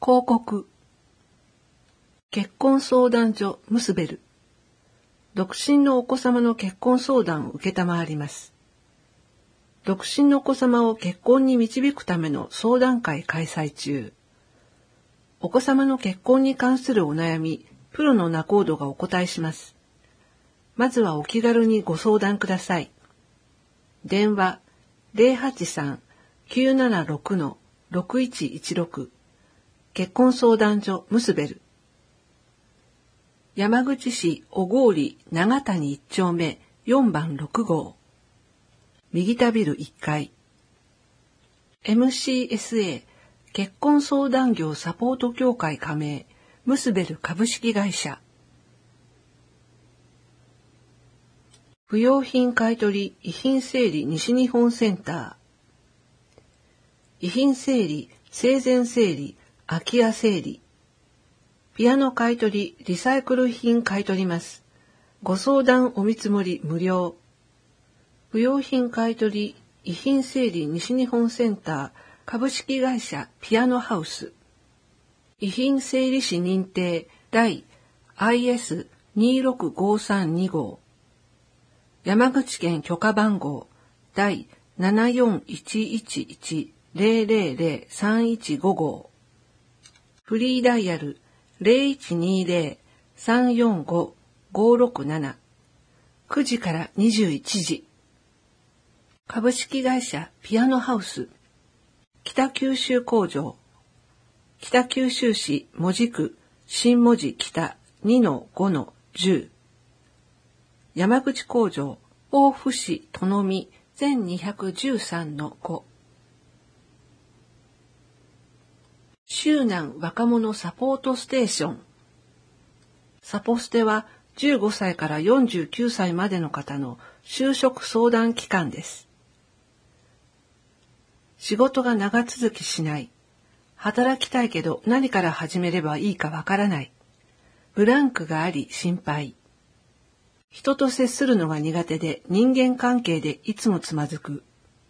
広告。結婚相談所ムスベル。独身のお子様の結婚相談を承ります。独身のお子様を結婚に導くための相談会開催中。お子様の結婚に関するお悩み、プロの仲人がお答えします。まずはお気軽にご相談ください。電話 083-976-6116 結婚相談所ムスベル。山口市小郡長谷1丁目4番6号。右田ビル1階。MCSA 結婚相談業サポート協会加盟ムスベル株式会社。不用品買取遺品整理西日本センター。遺品整理、生前整理、空き家整理。ピアノ買取、リサイクル品買取ります。ご相談お見積もり無料。不用品買取、遺品整理西日本センター株式会社ピアノハウス。遺品整理士認定第 IS2653-2 号。山口県許可番号第 741110003155 号。フリーダイヤル 0120-345-567 9時から21時。株式会社ピアノハウス。北九州工場。北九州市門司区新門司北 2-5-10。山口工場、大府市殿見全213-5。周南若者サポートステーション。サポステは15歳から49歳までの方の就職相談機関です。仕事が長続きしない。働きたいけど何から始めればいいかわからない。ブランクがあり心配。人と接するのが苦手で人間関係でいつもつまずく。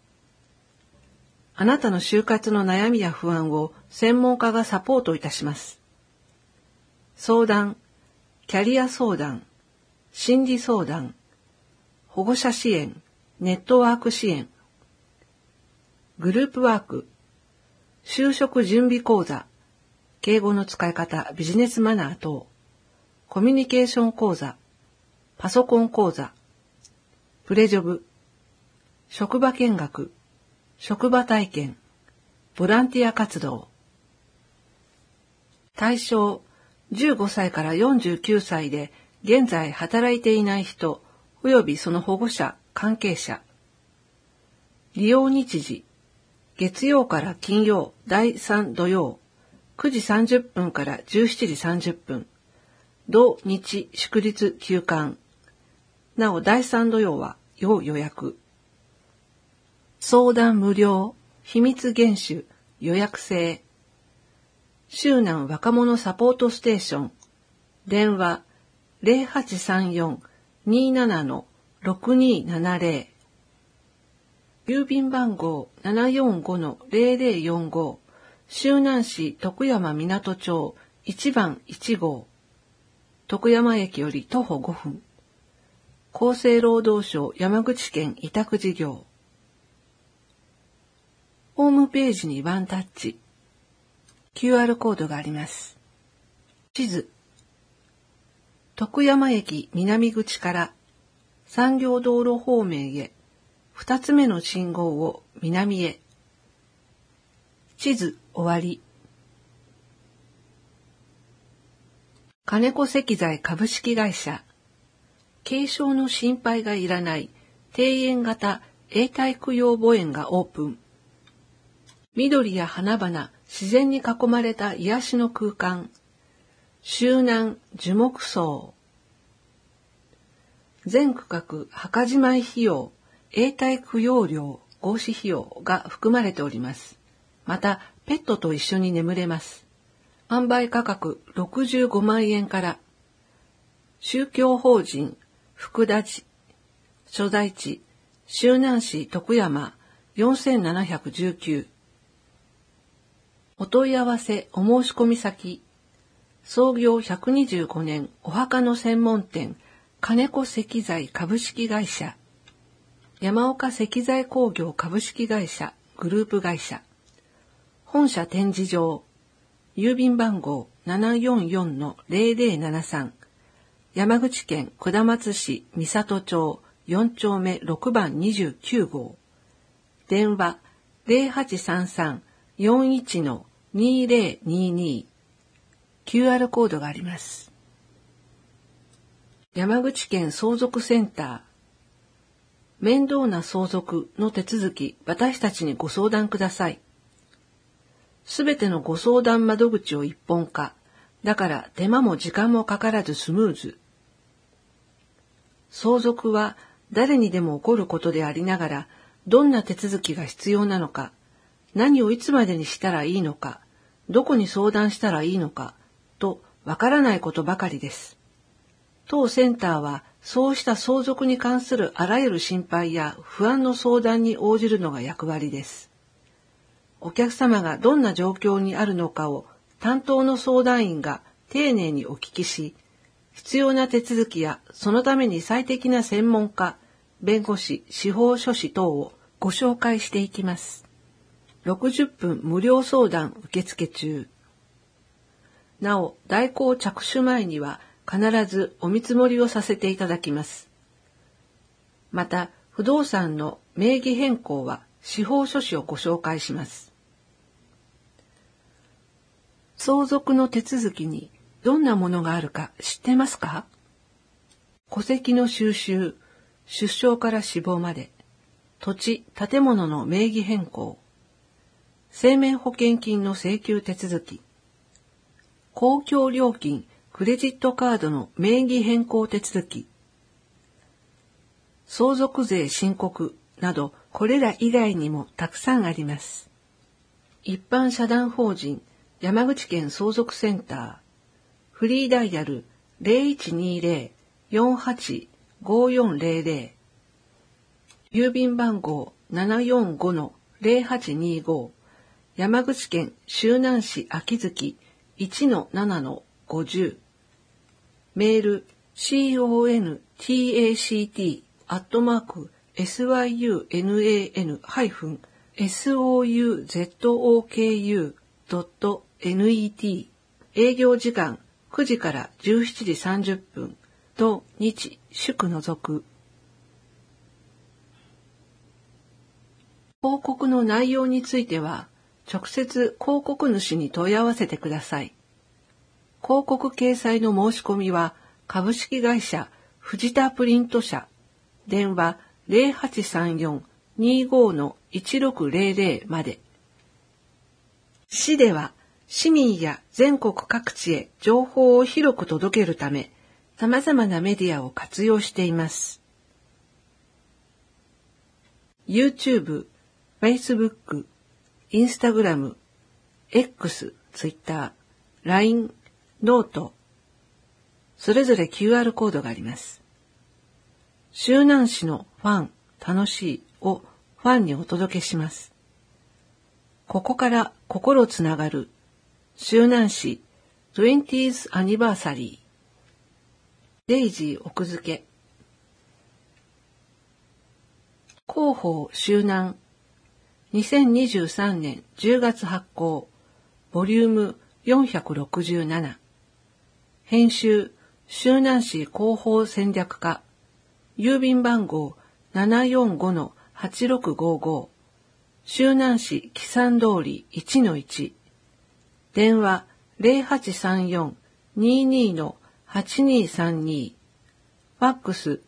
あなたの就活の悩みや不安を専門家がサポートいたします。相談、キャリア相談、心理相談、保護者支援、ネットワーク支援、グループワーク、就職準備講座、敬語の使い方、ビジネスマナー等、コミュニケーション講座、パソコン講座、プレジョブ、職場見学、職場体験、ボランティア活動。対象、15歳から49歳で現在働いていない人、及びその保護者、関係者。利用日時、月曜から金曜、第3土曜、9時30分から17時30分。土日祝日休館。なお第3土曜は要予約。相談無料、秘密厳守、予約制。周南若者サポートステーション。電話 0834-27-6270。郵便番号 745-0045。周南市徳山港町1番1号。徳山駅より徒歩5分。厚生労働省山口県委託事業。ホームページにワンタッチ。QR コードがあります。地図。徳山駅南口から産業道路方面へ2つ目の信号を南へ。地図終わり。金子石材株式会社。軽症の心配がいらない庭園型永代供養墓園がオープン。緑や花々、自然に囲まれた癒しの空間。周南樹木葬。全区画墓じまい費用、永代供養料、合祀費用が含まれております。また、ペットと一緒に眠れます。販売価格65万円から。宗教法人福田寺。所在地周南市徳山4719。 お問い合わせお申し込み先、創業125年お墓の専門店、金子石材株式会社、山岡石材工業株式会社グループ会社、本社展示場、郵便番号 744-0073、山口県下松市三郷町4丁目6番29号、電話 0833-41-2022、QR コードがあります。山口県相続センター、面倒な相続の手続き、私たちにご相談ください。すべてのご相談窓口を一本化。だから手間も時間もかからずスムーズ。相続は誰にでも起こることでありながら、どんな手続きが必要なのか、何をいつまでにしたらいいのか、どこに相談したらいいのか、とわからないことばかりです。当センターはそうした相続に関するあらゆる心配や不安の相談に応じるのが役割です。お客様がどんな状況にあるのかを担当の相談員が丁寧にお聞きし、必要な手続きやそのために最適な専門家、弁護士、司法書士等をご紹介していきます。60分無料相談受付中。なお、代行着手前には必ずお見積もりをさせていただきます。また、不動産の名義変更は司法書士をご紹介します。相続の手続きにどんなものがあるか知ってますか？戸籍の収集、出生から死亡まで、土地、建物の名義変更、生命保険金の請求手続き、公共料金、クレジットカードの名義変更手続き、相続税申告など、これら以外にもたくさんあります。一般社団法人山口県相続センター、フリーダイヤル 0120-485400、郵便番号 745-0825、山口県周南市秋月 1-7-50、メール contact-syun-syuzoku.net、営業時間9時から17時30分、土日祝除く。広告の内容については、直接広告主に問い合わせてください。広告掲載の申し込みは、株式会社藤田プリント社、電話 0834-25-1600 まで。市では、市民や全国各地へ情報を広く届けるため、様々なメディアを活用しています。YouTube、Facebook、Instagram、X、Twitter、LINE、ノート、それぞれ QR コードがあります。周南市のファン、楽しいをファンにお届けします。ここから心つながる周南市 20th アニバーサリー。デイジー奥付け。広報周南。2023年10月発行。ボリューム467。編集周南市広報戦略課。郵便番号 745-8655。周南市木山通り 1-1。電話 0834-22-8232。ファックス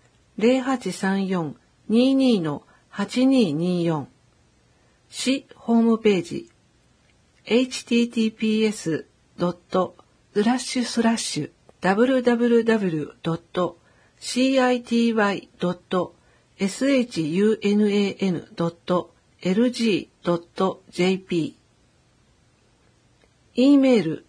0834-22-8224。市ホームページ https://www.city.shunan.lg.jp。 E メール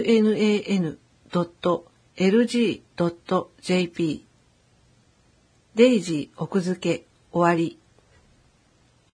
info@city.shunan.lg.jp。 0時奥付け終わり。